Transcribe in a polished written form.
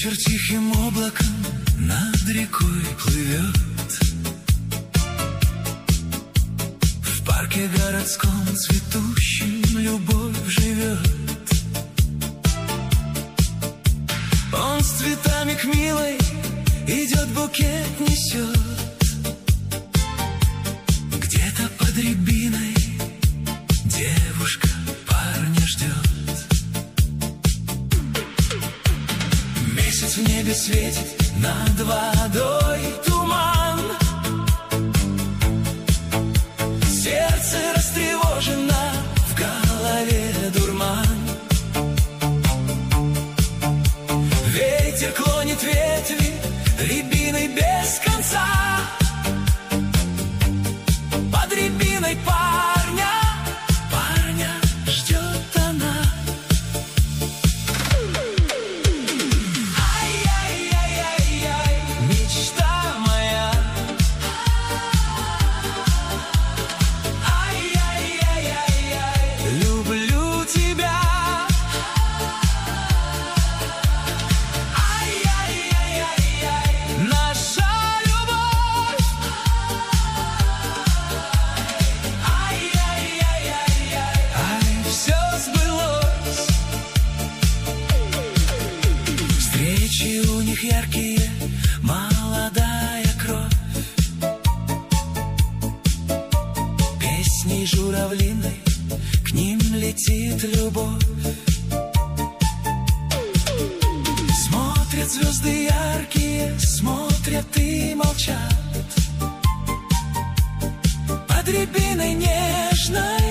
Вечер тихим облаком над рекой плывет. В парке городском цветущем любовь живет. Он с цветами к милой идет, букет несет. Где-то под рябиной девушка парня ждет. Месяц в небе светит, над водой туман. Сердце растревожено, в голове дурман. Ветер клонит ветви рябиной без конца. Под рябиной парня ждет она. Ай-яй-яй-яй-яй, мечта моя. Ай-яй-яй-яй-яй, люблю тебя. Ай-яй-яй-яй-яй, наша любовь. Ай-яй-яй-яй-яй, ай, все сбылось. Встречи у них яркие, молодая кровь. Песней журавлиной к ним летит любовь. Смотрят звезды яркие, смотрят и молчат. Под рябиной нежной